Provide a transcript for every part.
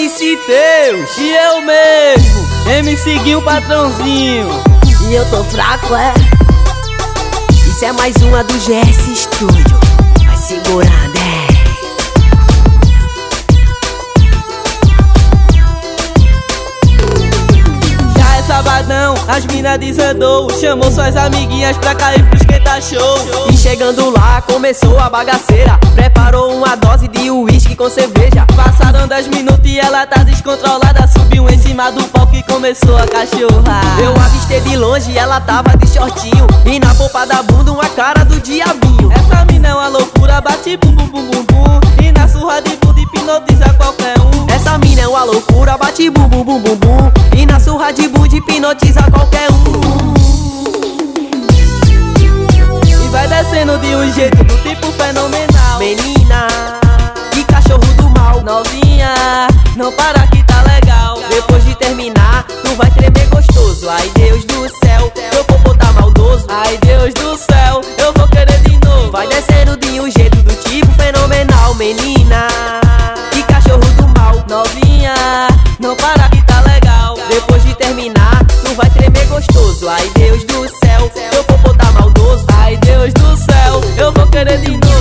MC Deus e eu mesmo, MC Guinho patrãozinho. E eu tô fraco, é? Isso é mais uma do GS Studio. Vai segurando, é? Já é sabadão, as mina desandou, chamou suas amiguinhas pra cair pro esquenta show. E chegando lá, começou a bagaceira. Preparou uma dose de uísque com cerveja. Passaram 10 minutos e ela tá descontrolada. Subiu em cima do palco e começou a cachorrar. Eu avistei de longe e ela tava de shortinho, e na polpa da bunda uma cara do diabinho. Essa mina é uma loucura, bate bum bum bum bum bum, e na surra de bunda hipnotiza qualquer um. Essa mina é uma loucura, bate bum bum bum bum bum, e na surra de bunda hipnotiza qualquer um. E vai descendo de um jeito do tipo fenomenal. Menina, que cachorro do mal. Novinha, não para que tá legal. Depois de terminar, tu vai tremer gostoso. Ai Deus do céu, teu popô tá maldoso. Ai Deus do céu, eu vou querer de novo. Vai descendo de um jeito do tipo fenomenal. Menina, que cachorro do mal. Novinha, não para que tá legal. Depois de terminar, tu vai tremer gostoso. Ai Deus do céu, teu popô tá maldoso. Ai Deus do céu, eu vou querer de novo.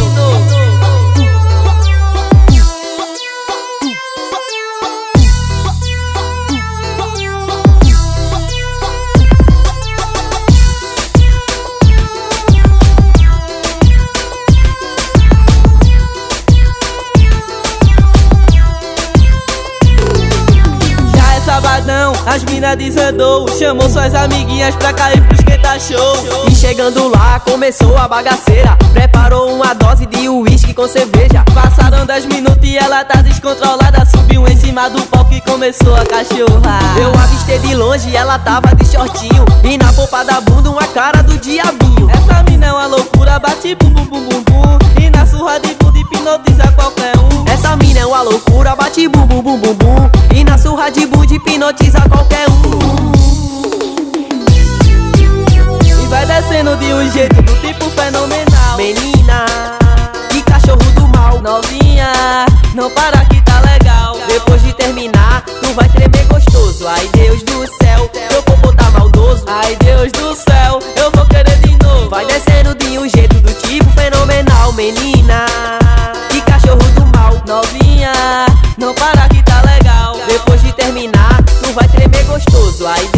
Sabadão, as mina desandou, chamou suas amiguinhas pra cair pro esquenta show. E chegando lá, começou a bagaceira. Preparou uma dose de uísque com cerveja. Passaram 10 minutos e ela tá descontrolada. Subiu em cima do palco e começou a cachorrar. Eu avistei de longe e ela tava de shortinho, e na polpa da bunda uma cara do diabinho. Essa mina é uma loucura, bate bum bum bum bum bum, e na surra de bunda hipnotiza qualquer um. Essa mina é uma loucura, bate bum bum bum bum bum, e na surra de bunda hipnotiza qualquer um. E vai descendo de um jeito do tipo fenomenal. Menina, que cachorro do mal. Novinha, não para que tá legal. Depois de terminar, tu vai tremer gostoso. Ai Deus do céu, teu popô tá maldoso. Ai Deus do céu, eu vou querer de novo. Vai descendo de um jeito do tipo fenomenal. Menina, que cachorro do mal. Novinha, não para que tá legal. Depois de terminar, tu vai tremer gostoso. Ai